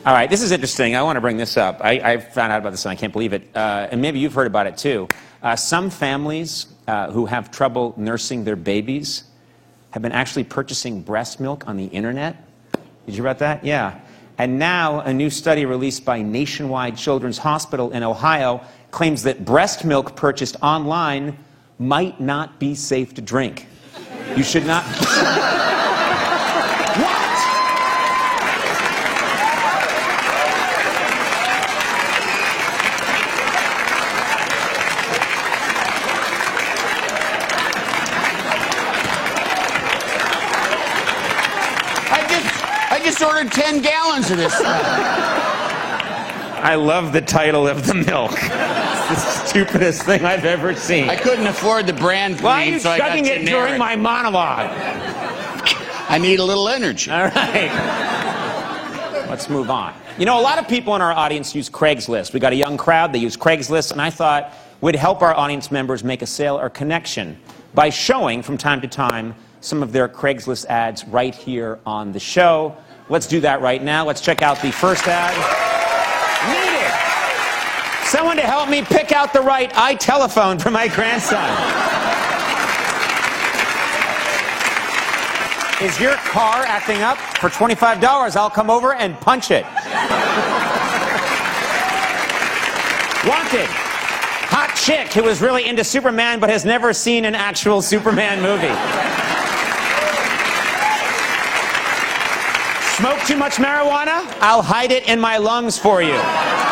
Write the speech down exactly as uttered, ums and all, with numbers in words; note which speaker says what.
Speaker 1: All right, this is interesting. I want to bring this up. I, I found out about this and I can't believe it. Uh, and maybe you've heard about it too. Uh, some families uh, who have trouble nursing their babies have been actually purchasing breast milk on the internet. Did you hear about that? Yeah. And now a new study released by Nationwide Children's Hospital in Ohio claims that breast milk purchased online might not be safe to drink. You should not... What?
Speaker 2: I just, I just ordered ten gallons of this stuff.
Speaker 1: I love the title of the milk. It's the stupidest thing I've ever seen.
Speaker 2: I couldn't afford the brand name,
Speaker 1: Why are you
Speaker 2: so I got
Speaker 1: chugging it
Speaker 2: generic.
Speaker 1: during my monologue?
Speaker 2: I need a little energy.
Speaker 1: All right. Let's move on. You know, a lot of people in our audience use Craigslist. We got a young crowd, they use Craigslist, and I thought we'd help our audience members make a sale or connection by showing, from time to time, some of their Craigslist ads right here on the show. Let's do that right now. Let's check out the first ad. Needed someone to help me pick out the right iTelephone for my grandson. Is your car acting up? For twenty-five dollars, I'll come over and punch it. Wanted. Hot chick who was really into Superman but has never seen an actual Superman movie. Smoke too much marijuana? I'll hide it in my lungs for you.